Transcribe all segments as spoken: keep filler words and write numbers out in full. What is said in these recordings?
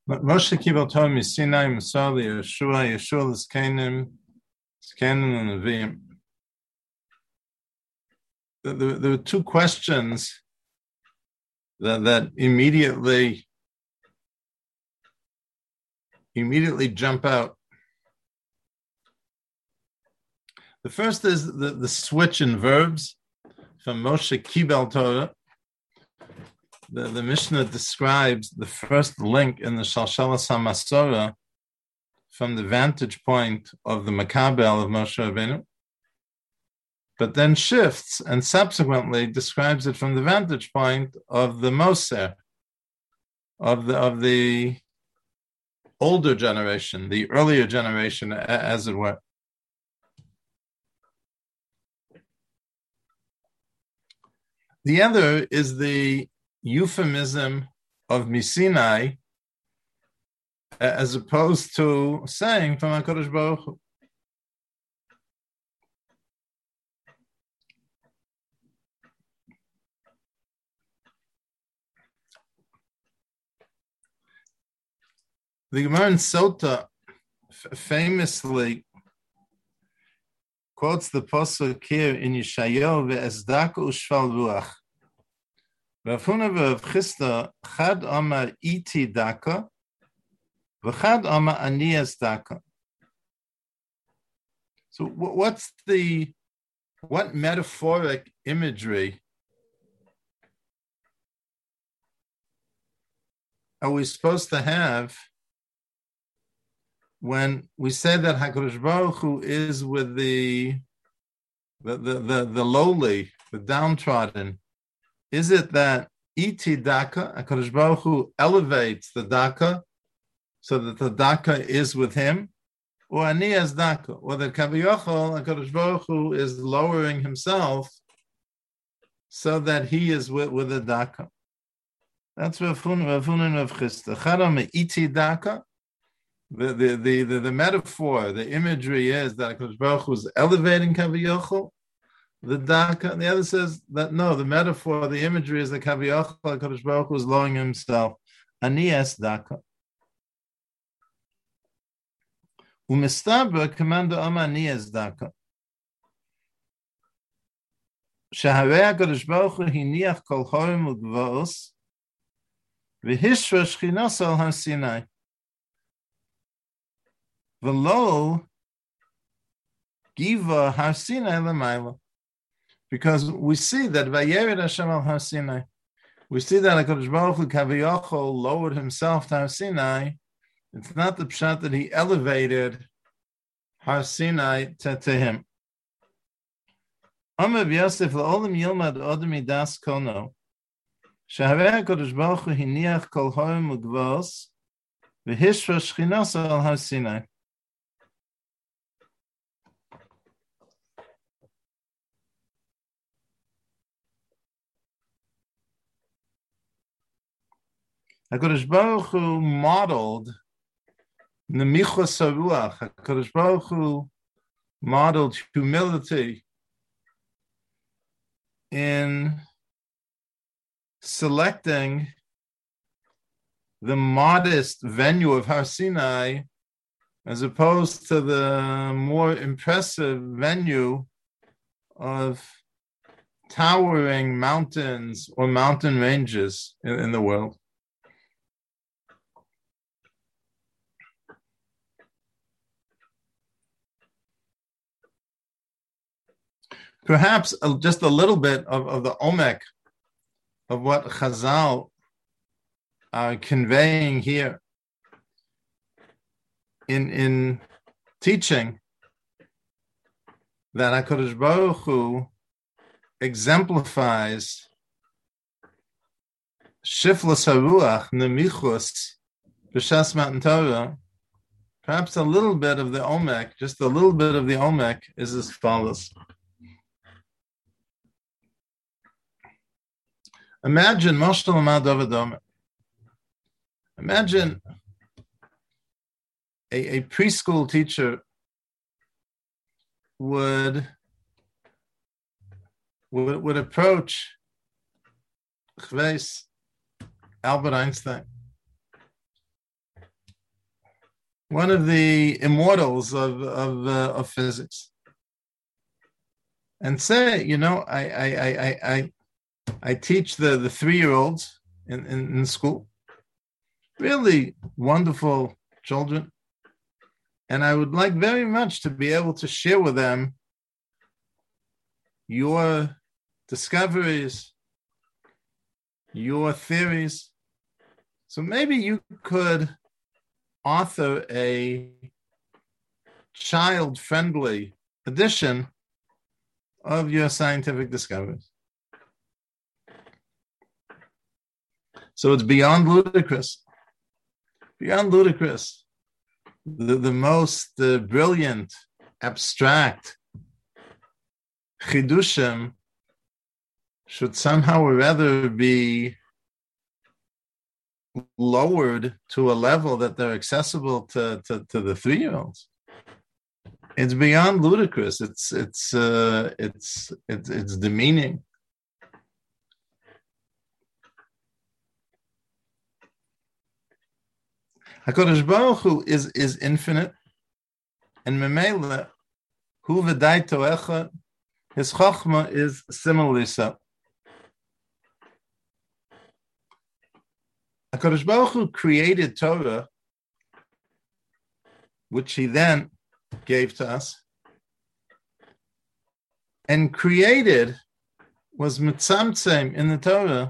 Moshe Kibbutz Torah Sinai Masar Yeshua Yeshua L'Zkenim Zkenim and Neviim. There were two questions that, that immediately immediately jump out. The first is the, the switch in verbs from Moshe Kibbutz Torah. The, the Mishnah describes the first link in the Shalshalas HaMasora from the vantage point of the Makabel of Moshe Rabbeinu, but then shifts and subsequently describes it from the vantage point of the Moser, of the of the older generation, the earlier generation, as it were. The other is the euphemism of Misinai, as opposed to saying from HaKadosh Baruch Hu. The Gemara in Sota f- famously quotes the pasuk here in Yeshayahu ve'ezdaka u'shval ruach. V'afuna v'av Chisda chad amar iti daka v'chad amar ani ezdaka. So what's the, what metaphoric imagery are we supposed to have when we say that HaKadosh Baruch Hu is with the the, the, the, the lowly, the downtrodden? Is it that iti daka, HaKadosh Baruch Hu elevates the daka so that the daka is with him? Or ani as daka, or that Kaviyachol, HaKadosh Baruch Hu is lowering himself so that he is with, with the daka? That's Rafunin of Chisda. Chadam iti daka. The, the, the, the, the metaphor, the imagery is that HaKadosh Baruch Hu is elevating Kaviyachol, the daka. And the other says that no, the metaphor, the imagery is that Kaviyachol, HaKadosh Baruch Hu is lowering himself. Ani es daka. Umistaber commander ama ani es daka. Shaharei HaKadosh Baruch Hu hiniach kol chorim ugvaos v'hishra shchinos al har Sinai. V'lo giva har Sinai l'mayla. Because we see that Vayered Hashem al har Sinai. We see that HaKadosh Baruch Hu Kaviyachol lowered himself to Har Sinai. It's not the pshat that he elevated Har Sinai to, to him. Amar Yosef la'olam yilmad odem midas kono. Shaharei HaKadosh Baruch Hu hiniach kol horim ugvos v'hishra shchinos al Har Sinai. HaKadosh Baruch Hu modeled Nemichos HaRuach. HaKadosh Baruch Hu modeled humility in selecting the modest venue of Har Sinai as opposed to the more impressive venue of towering mountains or mountain ranges in, in the world. Perhaps just a little bit of, of the omek of what Chazal are conveying here in, in teaching that HaKadosh Baruch Hu exemplifies Shiflas HaRuach, Nemichus, B'Shas Matan Torah. Perhaps a little bit of the omek, just a little bit of the omek is as follows. Imagine Moshe Lamad David Omer. Imagine a, a preschool teacher would, would would approach Albert Einstein one of the immortals of of, uh, of physics, and say, you know, I I I I I teach the the three year olds in, in in school, really wonderful children, and I would like very much to be able to share with them your discoveries, your theories. So maybe you could author a child-friendly edition of your scientific discoveries. So it's beyond ludicrous. Beyond ludicrous. The, the most uh, brilliant, abstract chidushim should somehow or rather be lowered to a level that they're accessible to, to, to the three-year-olds. It's beyond ludicrous. It's it's uh, it's it's it's demeaning. HaKadosh Baruch Hu is is infinite, and Memela, Hu v'dai toecha, his chokhmah is similarly so. HaKadosh Baruch Hu created Torah, which he then gave to us, and created was mitzamtzem in the Torah,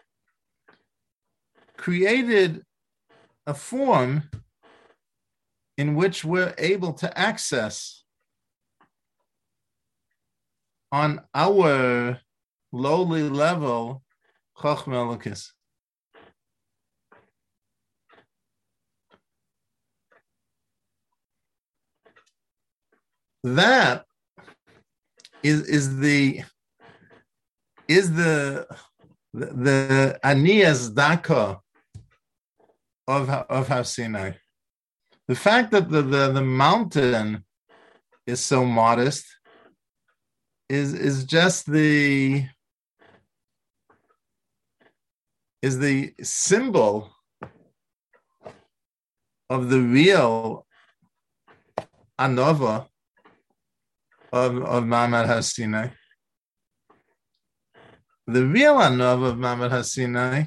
created a form in which we're able to access on our lowly level Chochmah Elokis. That is is the is the the, the Aniyas Daka of of Har Sinai. The fact that the, the, the mountain is so modest is is just the is the symbol of the real Anova of, of Ma'amad Har Sinai. The real Anova of Ma'amad Har Sinai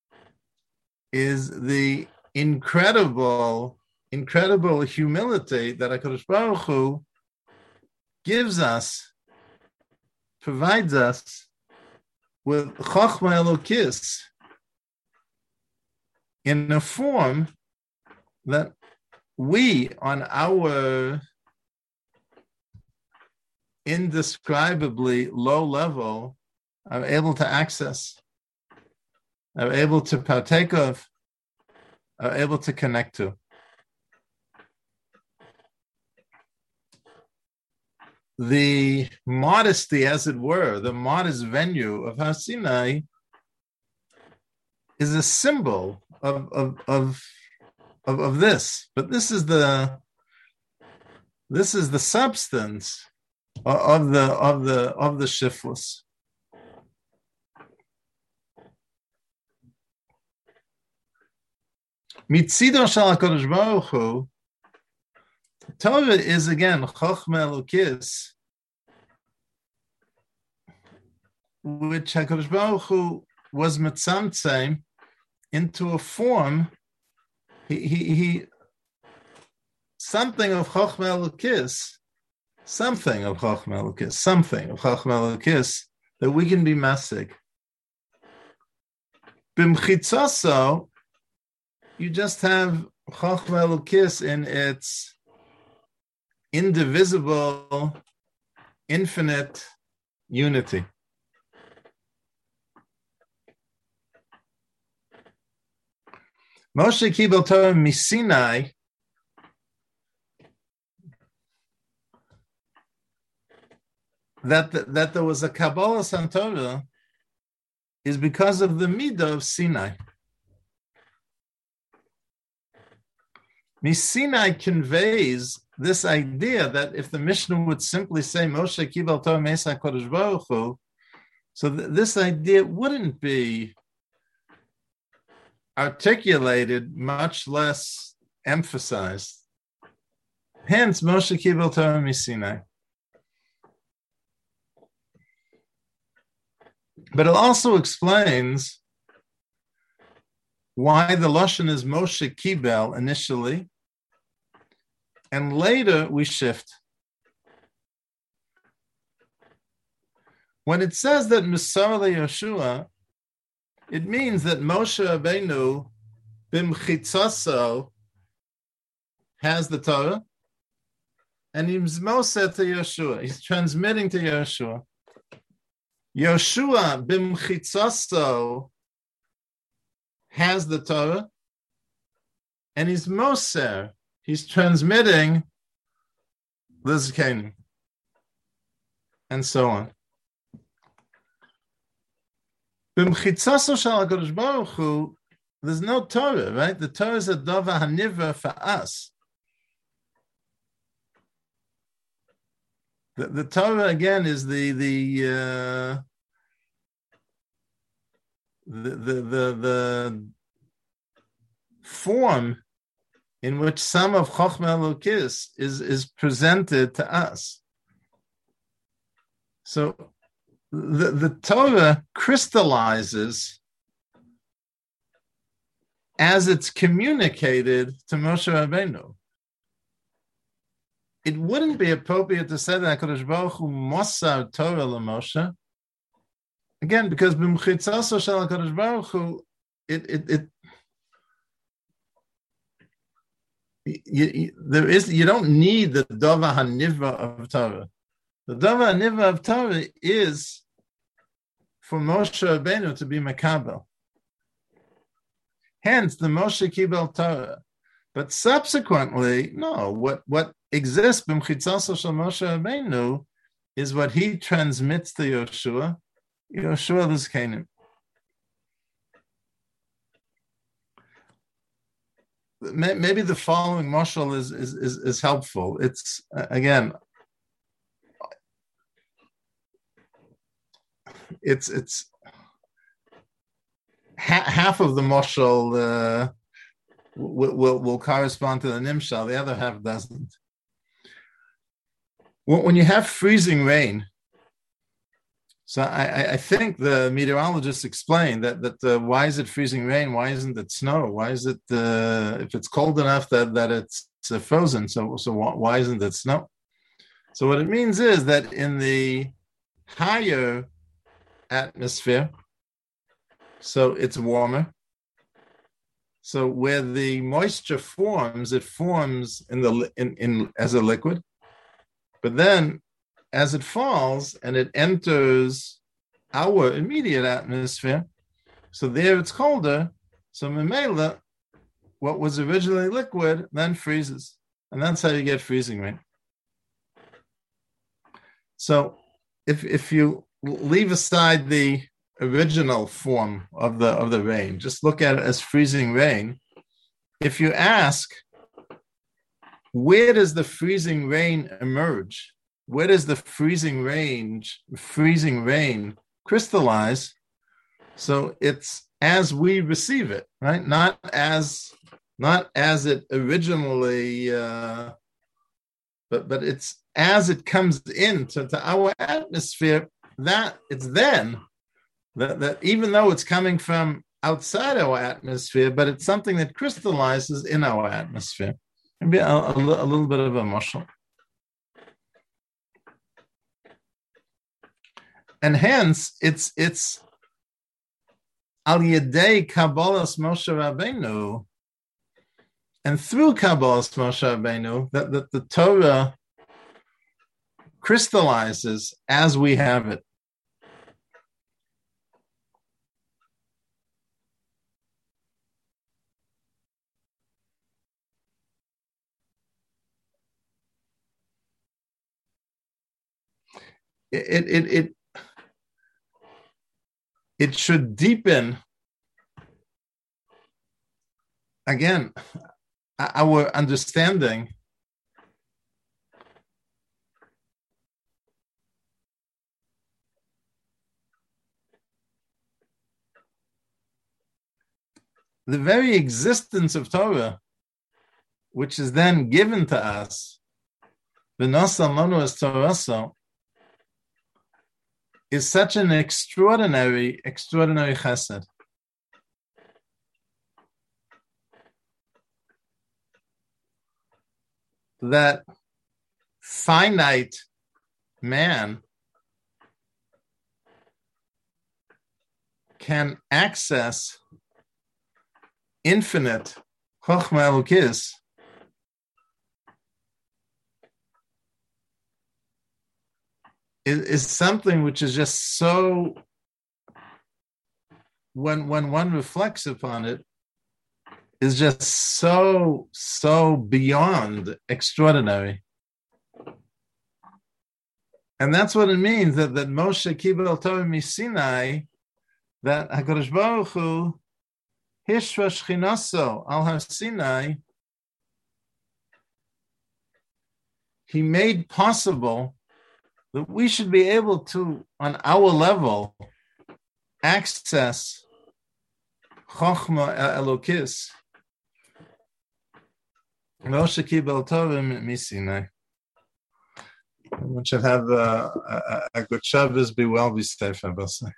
is the incredible, incredible humility that HaKadosh Baruch Hu gives us, provides us with Chochmah Elokis in a form that we, on our indescribably low level, are able to access, are able to partake of, are able to connect to. The modesty, as it were, the modest venue of Har Sinai is a symbol of, of, of, of, of this. But this is the this is the substance of the of the of the shiflus. Mitzido shel HaKadosh Baruch Hu, Torah is again Chochmah Elokis, which HaKadosh Baruch Hu was mitzamtzem into a form. He he, he something of Chochmah Elokis, something of Chochmah Elokis, something of Chochmah Elokis that we can be masig. B'mchitzoso, you just have Chochmah Elokis in its indivisible, infinite unity. Moshe Kibel Torah Misinai, that that there was a Kabbalah Santorah is because of the Midah of Sinai. Misinai conveys this idea that if the Mishnah would simply say Moshe Kibel Torah Meisa Kodesh Baruch Hu, so th- this idea wouldn't be articulated, much less emphasized. Hence, Moshe Kibel Torah Misinai. But it also explains why the Lashon is Moshe Kibel initially, and later we shift. When it says that Misar Yeshua, it means that Moshe Rabbeinu bimchitzaso has the Torah, and he's Moshe to Yeshua. He's transmitting to Yeshua. Yeshua bimchitzaso has the Torah, and he's Moser. He's transmitting the Zkenim, and so on. B'mchitzaso shel HaKadosh Baruch Hu, there's no Torah, right? The Torah is a dava haniva for us. The, the Torah again is the the, uh, the the the the form in which some of Chochmah Elokis is is presented to us. So the the Torah crystallizes as it's communicated to Moshe Rabbeinu. It wouldn't be appropriate to say that HaKadosh Baruch Hu Mosar Torah LaMoshe. Again, because b'mchitzaso shel HaKadosh Baruch Hu, it it it you, you, there is you don't need the dava haniva of Torah. The dava haniva of Torah is for Moshe Rabbeinu to be makabel. Hence, the Moshe Kibel Torah. But subsequently, no. What what exists b'mchitzaso shel Moshe Rabbeinu is what he transmits to Yeshua. Yeshua l'zkenim. Maybe the following mashal is, is is is helpful. It's uh, again, it's it's ha- half of the mashal uh, will, will will correspond to the nimshal. The other half doesn't. When you have freezing rain, so I, I think the meteorologists explain that that uh, why is it freezing rain? Why isn't it snow? Why is it uh, if it's cold enough that that it's uh, frozen? So so why isn't it snow? So what it means is that in the higher atmosphere, so it's warmer. So where the moisture forms, it forms in the in, in as a liquid, but then as it falls and it enters our immediate atmosphere, so there it's colder. So Memela, what was originally liquid, then freezes. And that's how you get freezing rain. So if if you leave aside the original form of the of the rain, just look at it as freezing rain. If you ask, where does the freezing rain emerge? Where does the freezing range, freezing rain crystallize? So it's as we receive it, right? Not as, not as it originally, uh, but but it's as it comes into to our atmosphere. That it's then that, that even though it's coming from outside our atmosphere, but it's something that crystallizes in our atmosphere. Maybe a, a, a little bit of a mashal. And hence, it's it's al yedei Kabbalas Moshe Rabbeinu, and through Kabbalas Moshe Rabbeinu, that, that the Torah crystallizes as we have it. It it it. It should deepen, again, our understanding the very existence of Torah, which is then given to us, v'nosan lanu es toraso, is such an extraordinary, extraordinary chesed. That finite man can access infinite Chochma Elokis is, is something which is just so, when when one reflects upon it, is just so, so beyond extraordinary. And that's what it means, that, that Moshe Kibel Torah Misinai, that HaKadosh Baruch Hu Hishra Shchinaso al Har Sinai, he made possible that we should be able to, on our level, access Chochma Elokis. Moshe Kibel Torah Misinai. One should have a, a, a good Shabbos. Be well, be safe, Abbasai.